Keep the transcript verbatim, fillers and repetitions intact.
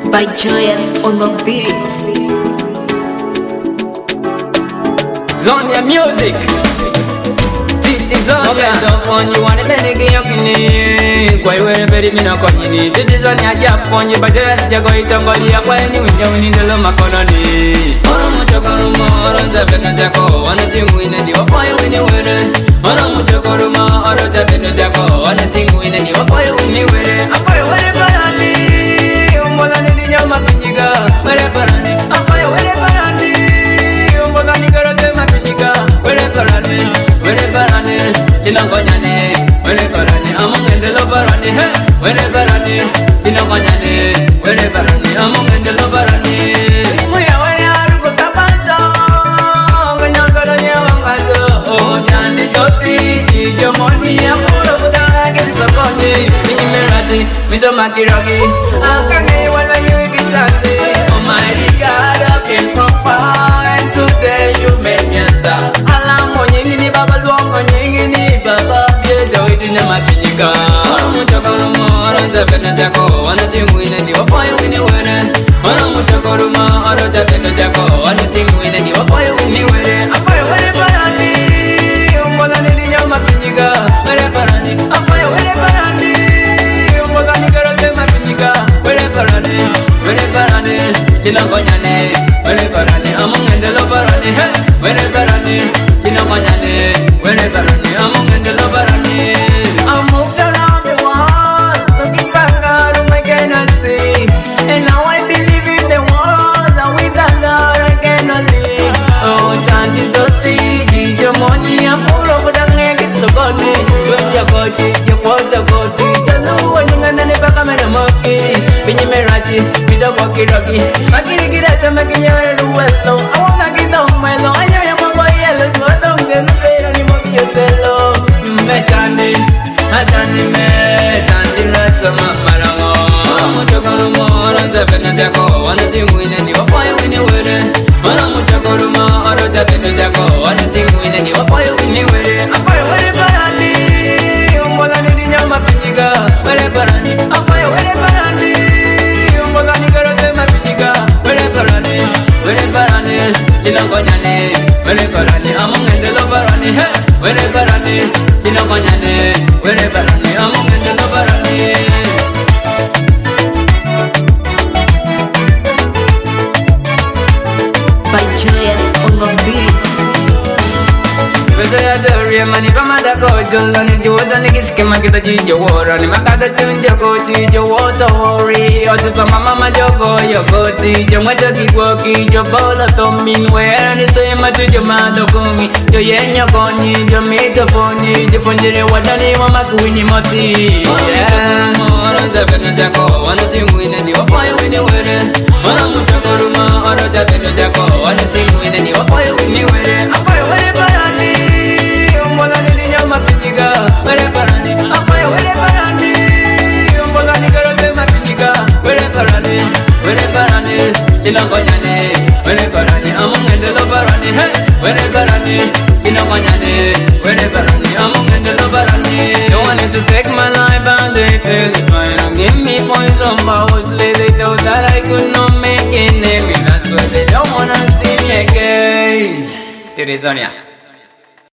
by Joyous on the beat. Zonia music. Titi Zonia. No phone you want to make it yokini. Kwa iwe beri mina kwa nini. Titi Zonia ja phone you baje sija kwa itangoli ya kwa ni winja winindelo makononi. Oro muchoko rumo oro zabeno jako wana timu ine di wapoye wini were. Oro muchoko rumo oro zabeno jako wana timu ine di wapoye wini were. Apoye were parani. Umbola nidi nyama pinjiga were parani. Apoye were parani. Umbola nigarote mapinjiga were parani. Were parani. Dinangonyane were parani. Amongendelo parani. Were parani. Dinangonyane were parani. Amongendelo parani. Muya were aruko sapato. Ganyangalo nyawangazo. Oh chande joti jijo moni amuro budara kesi saponi. Minyimerati mito makiraki. Akange walwa yuiki chante. Almighty God I came from far and today you made me a star. Alamo nyingi ni baba luongo nyingi ni baba. Biejo idunya makinyika. Oro muchoko rumo oro zabeno jako. Wana timu ine ni wapoye wini were. Oro muchoko rumo oro zabeno jako. Wana timu ine ni wapoye wini were. Apoye were parani. Umbola nidi nyama pinjiga were parani. Apoye were parani. Umbola nigarote mapinjiga were parani. Were parani. Dinangonyane were parani. Amongendelo parani. Were parani. Dinangonyane were parani. Amongendelo parani. I moved around the world, looking back at whom I cannot see, and now I believe in the world, and without God I cannot live. Oh, Chandi Doti, Jijo Moni, I'm full of the neck, it's so good. When you go to your quarter, go to Jalu, and you're gonna never come in a monkey. Pinny Merati, with a walkie rocky. I can't get out of making your head well. I want to get down my low. I know you're my yellow, so I don't get no pain anymore. You're fellow. Chandi, Chandi me, Chandi rata marango. Oro muchoko rumo, oro zabeno jako. Wana timu ine ni wapoye wini were. Oro muchoko rumo, oro zabeno jako. Wana timu ine ni wapoye wini were. Apoye were parani. Umbola nidi nyama pinjiga were parani. Apoye were parani. Umbola nigarote mapinjiga were parani. Were parani. Dinangonyane were parani. Amongendelo parani. Were parani. Dinangonyane were parani. Amongendelo parani. By Joyous on the beat. Pesa ya dori mani pamada ko jolo ni joda ni kiske makita jijo wora ni makada tunja ko jijo wota wori otu pa mama majogo yo koti jo mwacho kikwoki jo bola tomin wera ni soye matu jo mado kongi jo yenyo konyi jo mito fonyi jo fonjire wadani mama kuwini moti oro zabeno jako wano timu ine ni wapoye wini were oro muchoko ruma oro zabeno jako wano timu ine ni wapoye wini were apoye were parani. Umbola nidi nyama pinjiga were parani. Apoye were parani. Umbola nigarote mapinjiga were parani. Were parani. Dinangonyane were parani. Amongendelo parani. Were parani. Dinangonyane were parani. Amongendelo parani. Don't want it to take my life and they feel it fine. Don't give me poison mostly. They thought that I could not make it. Maybe that's why they don't wanna see me again. Titi Zonia.